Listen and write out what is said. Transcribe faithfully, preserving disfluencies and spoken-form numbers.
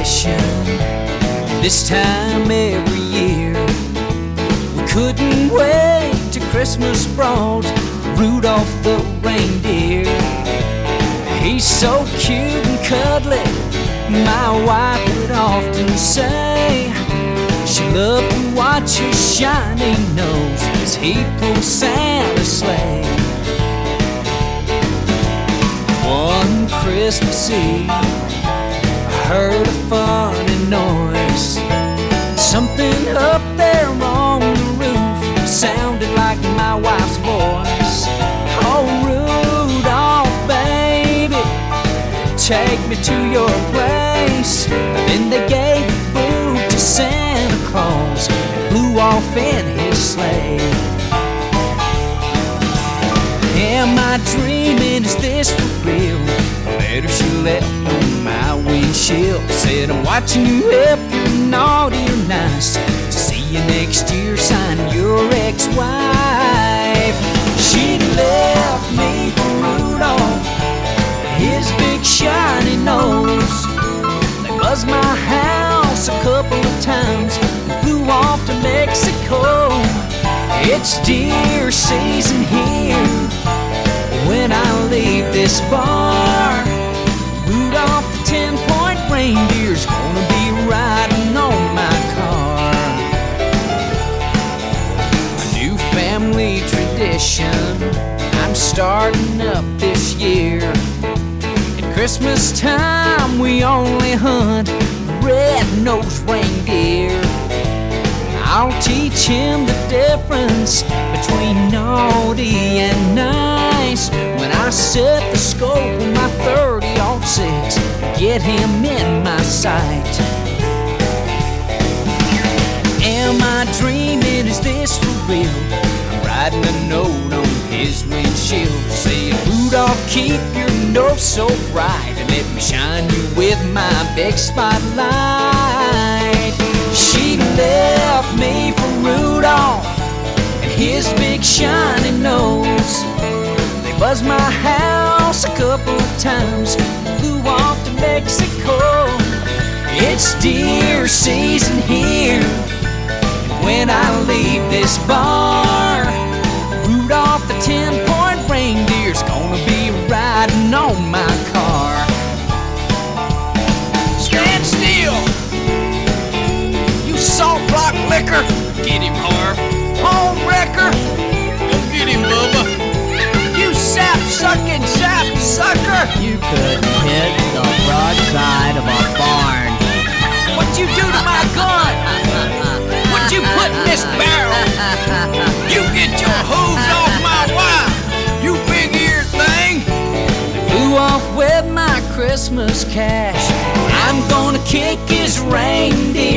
tradition. This time every year, we couldn't wait till Christmas brought Rudolph the reindeer. He's so cute and cuddly, my wife would often say. She loved to watch his shiny nose as he pulled Santa's sleigh. One Christmas Eve, I heard a funny noise. Something up there on the roof sounded like my wife's voice. Oh, Rudolph, baby, take me to your place. Then they gave the boot to Santa Claus and flew off in his sleigh. Am I dreaming? Is this for real? The letter she left on my windshield said, I'm watching you if you're naughty or nice. See you next year, sign your ex-wife. She left me for Rudolph, his big shiny nose. They buzzed my house a couple of times and flew off to Mexico. It's deer season here when I leave this bar. Rudolph the ten-point reindeer's gonna be riding on my car. A new family tradition I'm starting up this year. At Christmas time we only hunt red-nosed reindeer. I'll teach him the difference between naughty and nice when I set the scope with my thirty oh six, get him in my sight. Am I dreaming? Is this for real? I'm writing a note on his windshield saying, Rudolph, keep your nose so bright and let me shine you with my big spotlight. She left me for Rudolph and his big shiny nose. They buzzed my house a couple of times, flew off to Mexico. It's deer season here, and when I leave this bar, Rudolph the ten-point reindeer's gonna be riding on my car. Stand still! Salt block liquor! Get him, Harv. Home wrecker! Go get him, Bubba. You sap-sucking sap-sucker! You couldn't hit the broadside of a barn. What'd you do to my gun? What'd you put in this barrel? You get your hooves off my wife, you big-eared thing! Flew off with my Christmas cash. I'm gonna kick his reindeer